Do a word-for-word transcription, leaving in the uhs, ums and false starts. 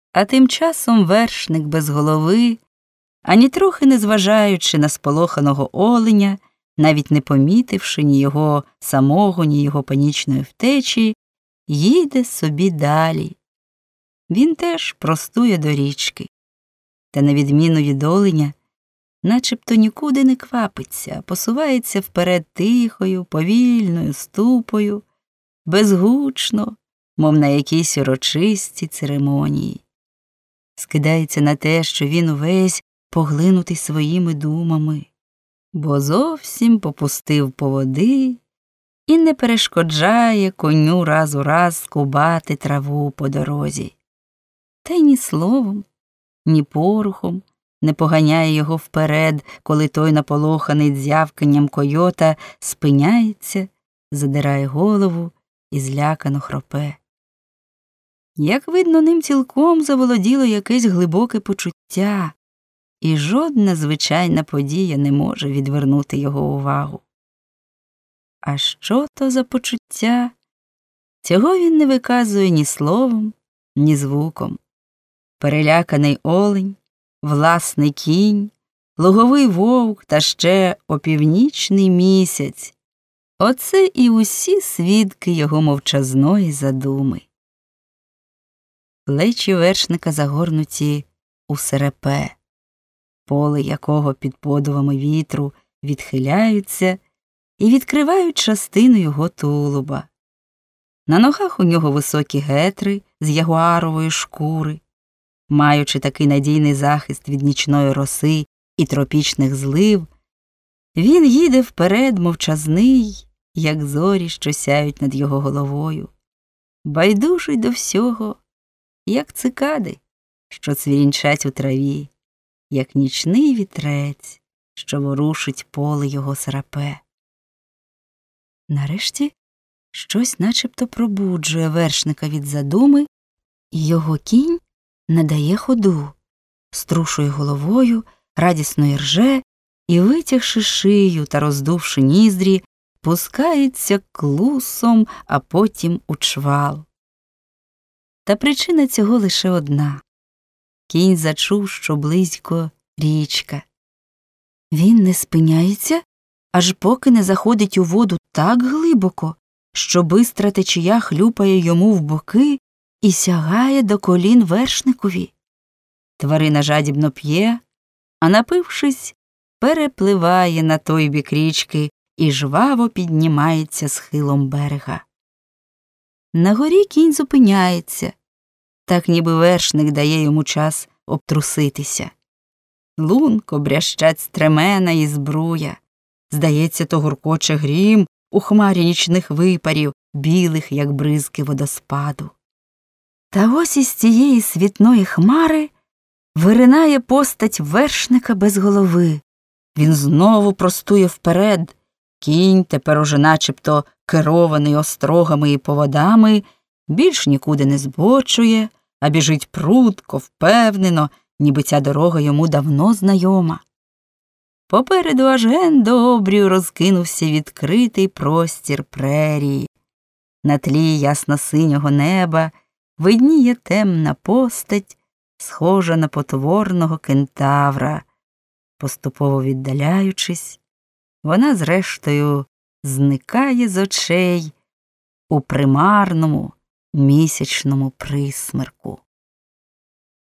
А тим часом вершник без голови, ані трохи не зважаючи на сполоханого оленя, навіть не помітивши ні його самого, ні його панічної втечі, їде собі далі. Він теж простує до річки. Та на відміну від оленя, начебто нікуди не квапиться, а посувається вперед тихою, повільною ступою, безгучно, мов на якійсь урочистій церемонії. Скидається на те, що він увесь поглинутий своїми думами, бо зовсім попустив поводи і не перешкоджає коню раз у раз скубати траву по дорозі. Та й ні словом, ні порухом не поганяє його вперед, коли той, наполоханий дзявканням койота, спиняється, задирає голову і злякано хропе. Як видно, ним цілком заволоділо якесь глибоке почуття, і жодна звичайна подія не може відвернути його увагу. А що то за почуття? Цього він не виказує ні словом, ні звуком. Переляканий олень, власний кінь, луговий вовк та ще опівнічний місяць – оце і усі свідки його мовчазної задуми. Плечі вершника загорнуті у серепе, поле якого під подувами вітру відхиляються і відкривають частину його тулуба. На ногах у нього високі гетри з ягуарової шкури. Маючи такий надійний захист від нічної роси і тропічних злив, він їде вперед мовчазний, як зорі, що сяють над його головою, байдужий до всього, як цикади, що цвірінчать у траві, як нічний вітрець, що ворушить поле його серапе. Нарешті щось начебто пробуджує вершника від задуми, і його кінь надає ходу, струшує головою, радісно ірже і, витягши шию та роздувши ніздрі, пускається клусом, а потім у чвал. Та причина цього лише одна. Кінь зачув, що близько річка. Він не спиняється, аж поки не заходить у воду так глибоко, що бистра течія хлюпає йому в боки і сягає до колін вершникові. Тварина жадібно п'є, а, напившись, перепливає на той бік річки і жваво піднімається схилом берега. На горі кінь зупиняється, так ніби вершник дає йому час обтруситися. Лунко брящать стремена і збруя. Здається, то гуркоче грім у хмарі нічних випарів, білих, як бризки водоспаду. Та ось із цієї світної хмари виринає постать вершника без голови. Він знову простує вперед. Кінь, тепер уже начебто керований острогами і поводами, більш нікуди не збочує, а біжить прудко, впевнено, ніби ця дорога йому давно знайома. Попереду аж ген до обрію розкинувся відкритий простір прерії. На тлі ясно-синього неба видніє темна постать, схожа на потворного кентавра. Поступово віддаляючись, вона зрештою зникає з очей у примарному місячному присмерку.